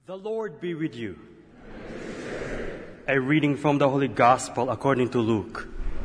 The Lord be with you. A reading from the Holy Gospel according to Luke.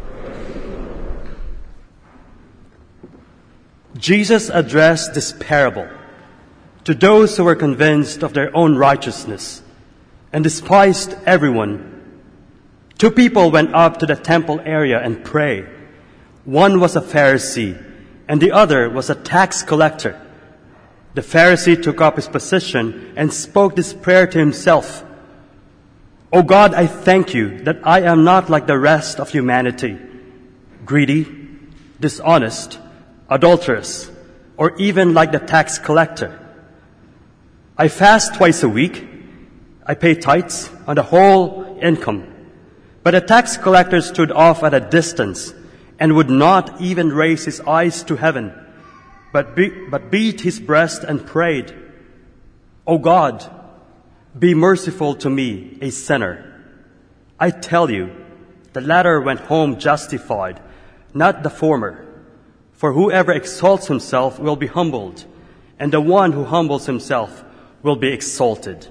Jesus addressed this parable to those who were convinced of their own righteousness and despised everyone. Two people went up to the temple area and prayed. One was a Pharisee and the other was a tax collector. The Pharisee took up his position and spoke this prayer to himself. "O God, I thank you that I am not like the rest of humanity, greedy, dishonest, adulterous, or even like the tax collector. I fast twice a week. I pay tithes on the whole income." But the tax collector stood off at a distance and would not even raise his eyes to heaven, but beat his breast and prayed, "O God, be merciful to me, a sinner." I tell you, the latter went home justified, not the former. For whoever exalts himself will be humbled, and the one who humbles himself will be exalted.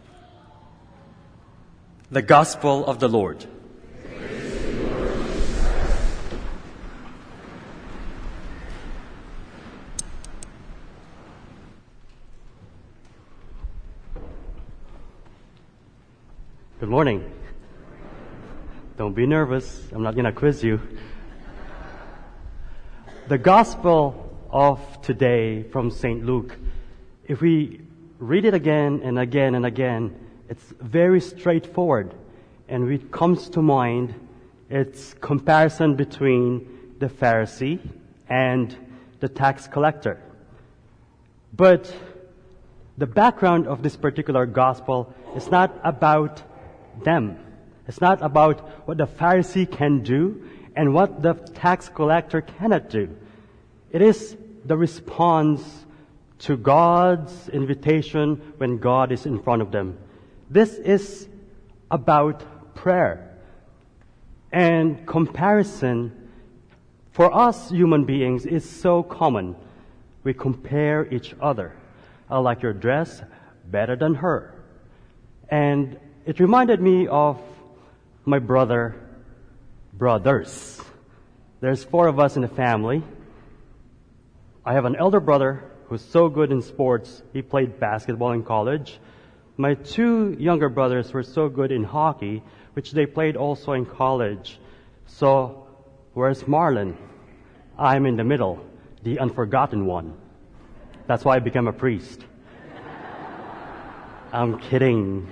The Gospel of the Lord. Good morning. Don't be nervous. I'm not going to quiz you. The Gospel of today from St. Luke, if we read it again and again and again, it's very straightforward. And what comes to mind, it's comparison between the Pharisee and the tax collector. But the background of this particular Gospel is not about them. It's not about what the Pharisee can do and what the tax collector cannot do. It is the response to God's invitation when God is in front of them. This is about prayer. And comparison for us human beings is so common. We compare each other. I like your dress better than her. And it reminded me of my brothers. There's 4 of us in the family. I have an elder brother who's so good in sports. He played basketball in college. My 2 younger brothers were so good in hockey, which they played also in college. So, where's Marlon? I'm in the middle, the unforgotten one. That's why I became a priest. I'm kidding.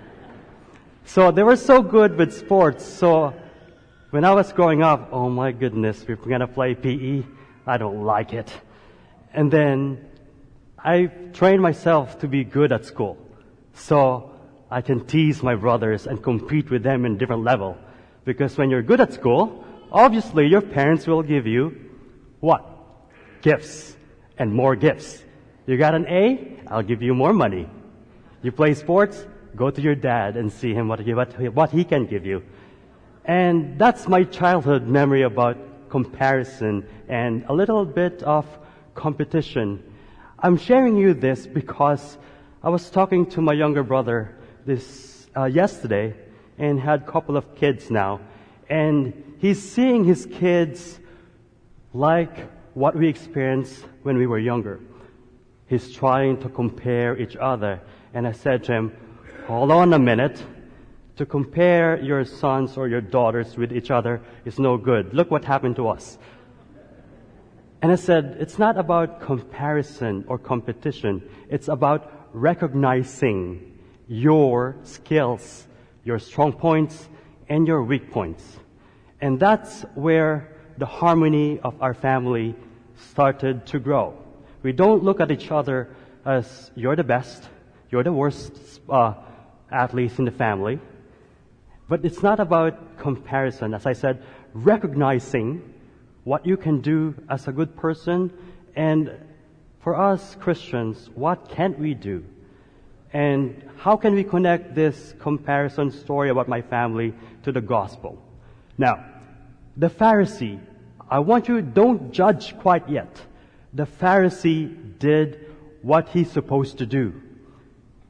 So they were so good with sports. So when I was growing up, oh my goodness, we're going to play PE. I don't like it. And then I trained myself to be good at school. So I can tease my brothers and compete with them in different level. Because when you're good at school, obviously your parents will give you what? Gifts and more gifts. You got an A? I'll give you more money. You play sports? Go to your dad and see him what he can give you. And that's my childhood memory about comparison and a little bit of competition. I'm sharing you this because I was talking to my younger brother yesterday and had a couple of kids now. And he's seeing his kids like what we experienced when we were younger. He's trying to compare each other. And I said to him, hold on a minute. To compare your sons or your daughters with each other is no good. Look what happened to us. And I said, it's not about comparison or competition. It's about recognizing your skills, your strong points, and your weak points. And that's where the harmony of our family started to grow. We don't look at each other as you're the best, you're the worst athletes in the family. But it's not about comparison. As I said, recognizing what you can do as a good person, and for us Christians, what can't we do? And how can we connect this comparison story about my family to the gospel? Now, the Pharisee, I want you, don't judge quite yet. The Pharisee did what he's supposed to do.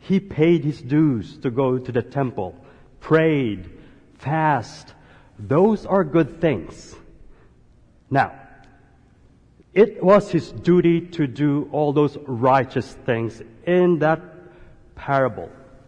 He paid his dues to go to the temple, prayed, fast. Those are good things. Now, it was his duty to do all those righteous things in that parable.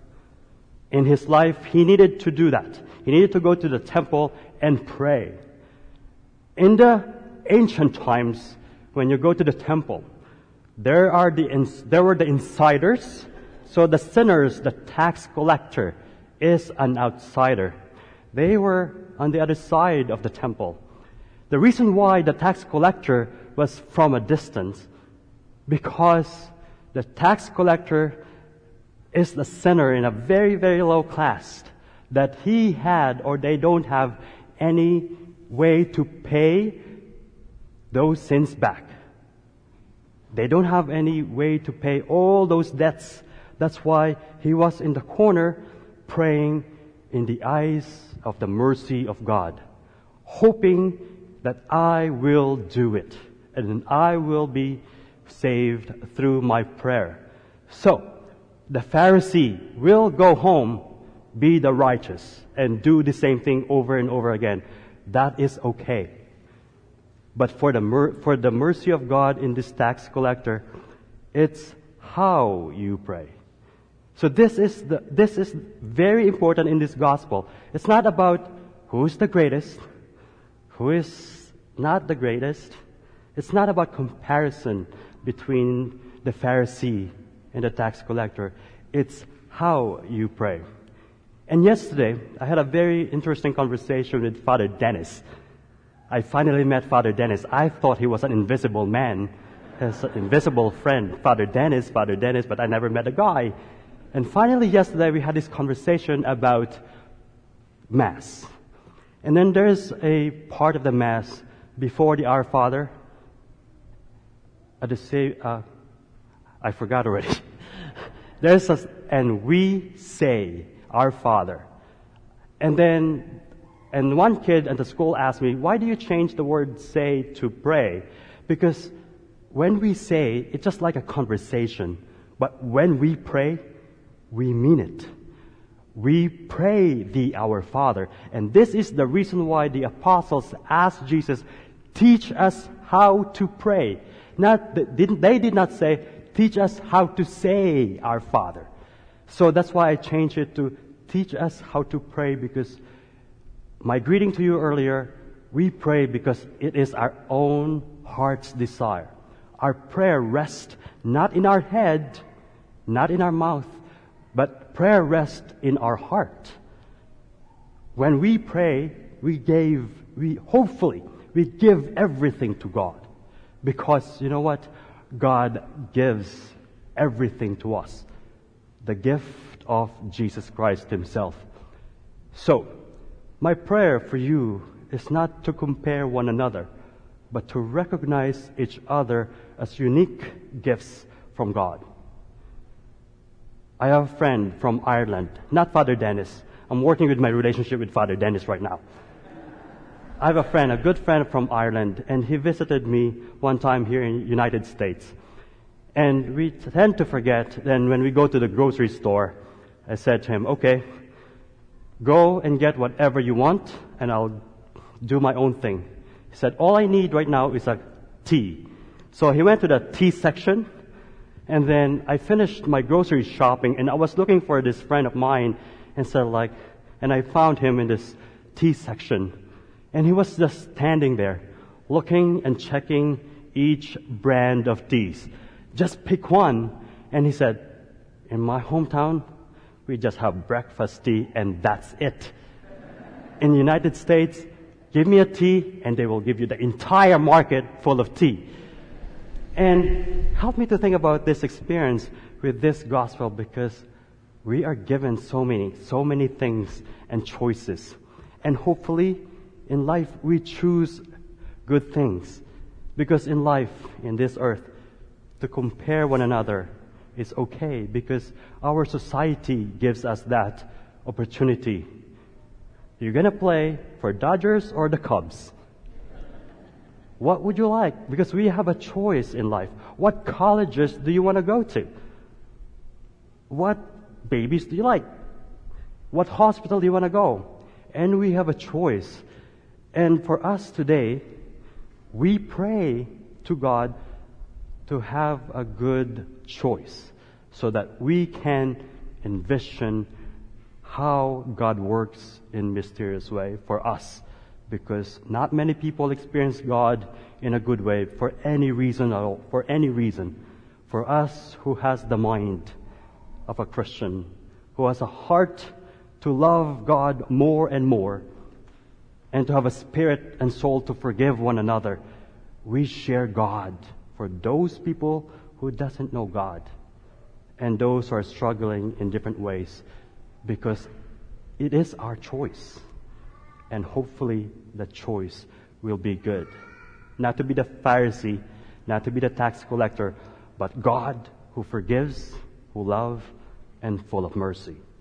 In his life, he needed to do that. He needed to go to the temple and pray. In the ancient times, when you go to the temple, there were the insiders. So the sinners, the tax collector, is an outsider. They were on the other side of the temple. The reason why the tax collector was from a distance, because the tax collector is the sinner in a very, very low class, that he had or they don't have any way to pay those sins back. They don't have any way to pay all those debts. That's why he was in the corner praying in the eyes of the mercy of God, hoping that I will do it and I will be saved through my prayer. So, the Pharisee will go home, be the righteous, and do the same thing over and over again. That is okay. But for the mercy of God in this tax collector, it's how you pray. So this is very important in this gospel. It's not about who is the greatest, who is not the greatest. It's not about comparison between the Pharisee and the tax collector. It's how you pray. And yesterday, I had a very interesting conversation with Father Dennis. I finally met Father Dennis. I thought he was an invisible man, his invisible friend, Father Dennis, but I never met the guy. And finally, yesterday, we had this conversation about Mass. And then there's a part of the Mass before the Our Father. I forgot already. And we say, Our Father. And one kid at the school asked me, why do you change the word say to pray? Because when we say, it's just like a conversation. But when we pray, we mean it. We pray the Our Father. And this is the reason why the apostles asked Jesus, teach us how to pray. They did not say, teach us how to say Our Father. So that's why I changed it to teach us how to pray, because my greeting to you earlier, we pray because it is our own heart's desire. Our prayer rests not in our head, not in our mouth, but prayer rests in our heart. When we pray, we give everything to God. Because you know what? God gives everything to us. The gift of Jesus Christ Himself. So, my prayer for you is not to compare one another, but to recognize each other as unique gifts from God. I have a friend from Ireland, not Father Dennis. I'm working with my relationship with Father Dennis right now. I have a good friend from Ireland, and he visited me one time here in the United States. And we tend to forget, then when we go to the grocery store, I said to him, okay, go and get whatever you want, and I'll do my own thing. He said, all I need right now is a tea. So he went to the tea section, and then I finished my grocery shopping, and I was looking for this friend of mine, and I found him in this tea section. And he was just standing there, looking and checking each brand of teas. Just pick one. And he said, in my hometown, we just have breakfast tea and that's it. In the United States, give me a tea and they will give you the entire market full of tea. And help me to think about this experience with this gospel, because we are given so many things and choices. And hopefully, in life, we choose good things. Because in life, in this earth, to compare one another is okay, because our society gives us that opportunity. You're going to play for Dodgers or the Cubs? What would you like? Because we have a choice in life. What colleges do you want to go to? What babies do you like? What hospital do you want to go? And we have a choice. And for us today, we pray to God to have a good choice so that we can envision how God works in mysterious way for us. Because not many people experience God in a good way for any reason at all, for any reason. For us who has the mind of a Christian, who has a heart to love God more and more, and to have a spirit and soul to forgive one another, we share God for those people who doesn't know God and those who are struggling in different ways, because it is our choice. And hopefully the choice will be good. Not to be the Pharisee, not to be the tax collector, but God who forgives, who loves, and full of mercy.